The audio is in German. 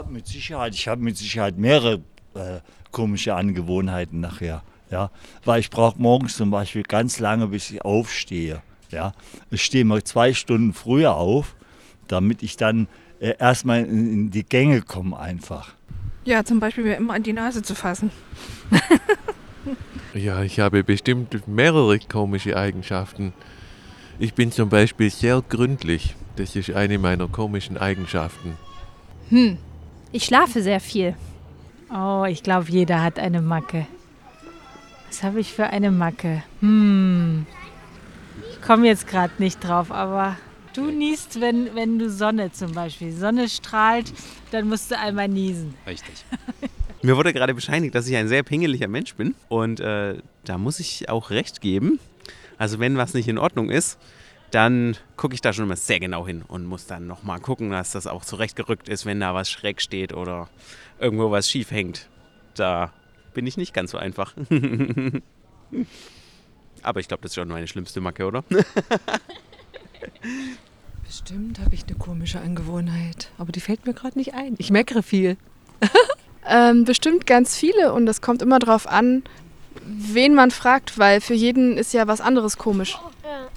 Ja, mit Sicherheit. Ich habe mit Sicherheit mehrere komische Angewohnheiten nachher. Ja, weil ich brauche morgens zum Beispiel ganz lange, bis ich aufstehe. Ja, ich stehe mal 2 Stunden früher auf, damit ich dann erstmal in die Gänge komme einfach. Ja, zum Beispiel mir immer an die Nase zu fassen. Ja, ich habe bestimmt mehrere komische Eigenschaften. Ich bin zum Beispiel sehr gründlich. Das ist eine meiner komischen Eigenschaften. Ich schlafe sehr viel. Oh, ich glaube, jeder hat eine Macke. Was habe ich für eine Macke? Ich komme jetzt gerade nicht drauf, aber du niest, wenn du Sonne zum Beispiel. Sonne strahlt, dann musst du einmal niesen. Richtig. Mir wurde gerade bescheinigt, dass ich ein sehr pingeliger Mensch bin. Und da muss ich auch recht geben. Also wenn was nicht in Ordnung ist, dann gucke ich da schon immer sehr genau hin und muss dann nochmal gucken, dass das auch zurechtgerückt ist, wenn da was schräg steht oder irgendwo was schief hängt. Da bin ich nicht ganz so einfach. Aber ich glaube, das ist schon meine schlimmste Macke, oder? Bestimmt habe ich eine komische Angewohnheit, aber die fällt mir gerade nicht ein. Ich meckere viel. Bestimmt ganz viele und es kommt immer drauf an, wen man fragt, weil für jeden ist ja was anderes komisch.